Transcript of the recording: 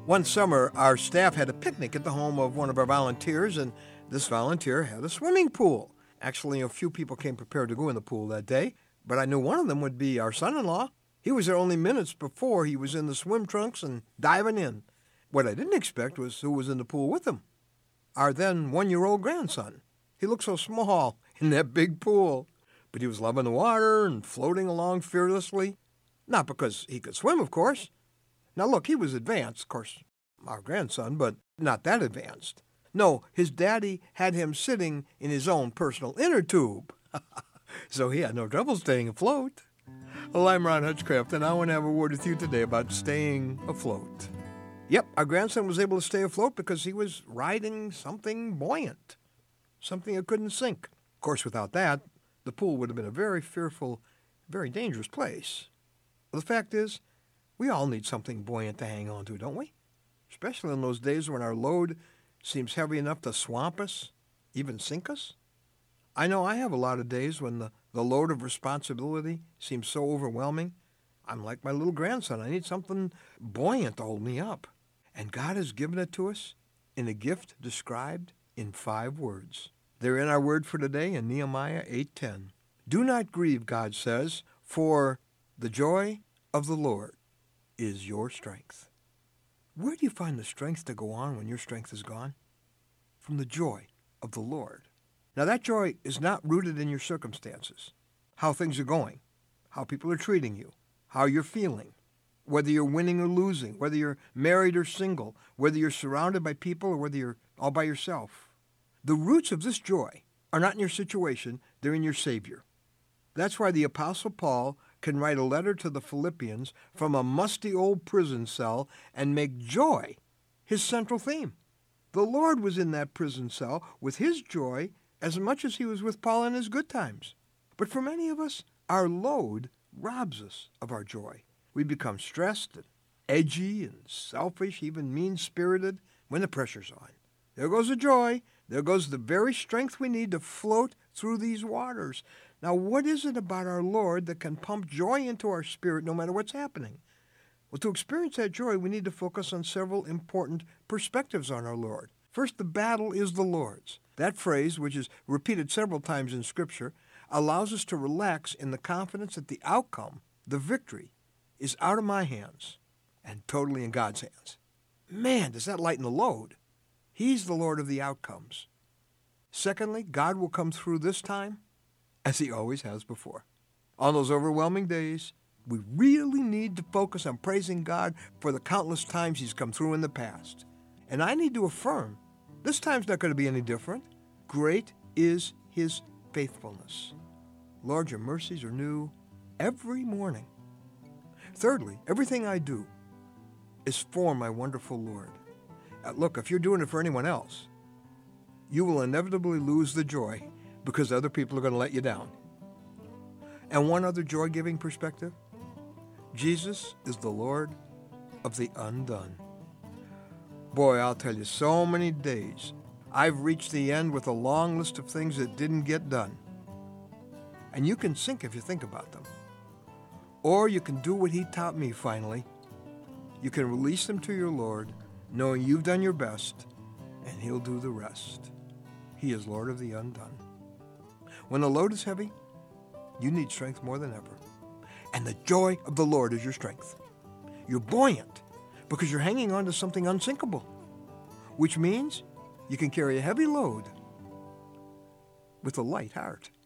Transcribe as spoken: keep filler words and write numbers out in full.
One summer, our staff had a picnic at the home of one of our volunteers, and this volunteer had a swimming pool. Actually, a few people came prepared to go in the pool that day, but I knew one of them would be our son-in-law. He was there only minutes before he was in the swim trunks and diving in. What I didn't expect was who was in the pool with him. Our then one-year-old grandson. He looked so small in that big pool, but he was loving the water and floating along fearlessly. Not because he could swim, of course. Now look, he was advanced, of course, our grandson, but not that advanced. No, his daddy had him sitting in his own personal inner tube, so he had no trouble staying afloat. Well, I'm Ron Hutchcraft, and I want to have a word with you today about staying afloat. Yep, our grandson was able to stay afloat because he was riding something buoyant, something that couldn't sink. Of course, without that, the pool would have been a very fearful, very dangerous place. Well, the fact is, we all need something buoyant to hang on to, don't we? Especially in those days when our load seems heavy enough to swamp us, even sink us. I know I have a lot of days when the, the load of responsibility seems so overwhelming. I'm like my little grandson. I need something buoyant to hold me up. And God has given it to us in a gift described in five words. They're in our word for today in Nehemiah eight ten. Do not grieve, God says, for the joy of the Lord is your strength. Where do you find the strength to go on when your strength is gone? From the joy of the Lord. Now that joy is not rooted in your circumstances, how things are going, how people are treating you, how you're feeling, whether you're winning or losing, whether you're married or single, whether you're surrounded by people or whether you're all by yourself. The roots of this joy are not in your situation, they're in your Savior. That's why the Apostle Paul can write a letter to the Philippians from a musty old prison cell and make joy his central theme. The Lord was in that prison cell with his joy as much as he was with Paul in his good times. But for many of us, our load robs us of our joy. We become stressed and edgy and selfish, even mean-spirited when the pressure's on. There goes the joy. There goes the very strength we need to float through these waters. Now, what is it about our Lord that can pump joy into our spirit no matter what's happening? Well, to experience that joy, we need to focus on several important perspectives on our Lord. First, the battle is the Lord's. That phrase, which is repeated several times in Scripture, allows us to relax in the confidence that the outcome, the victory, is out of my hands and totally in God's hands. Man, does that lighten the load. He's the Lord of the outcomes. Secondly, God will come through this time as he always has before. On those overwhelming days, we really need to focus on praising God for the countless times he's come through in the past. And I need to affirm, this time's not going to be any different. Great is his faithfulness. Lord, your mercies are new every morning. Thirdly, everything I do is for my wonderful Lord. Uh, look, if you're doing it for anyone else, you will inevitably lose the joy because other people are going to let you down. And one other joy-giving perspective, Jesus is the Lord of the undone. Boy, I'll tell you, so many days I've reached the end with a long list of things that didn't get done. And you can sink if you think about them. Or you can do what he taught me finally. You can release them to your Lord, knowing you've done your best, and he'll do the rest. He is Lord of the undone. When the load is heavy, you need strength more than ever. And the joy of the Lord is your strength. You're buoyant because you're hanging on to something unsinkable, which means you can carry a heavy load with a light heart.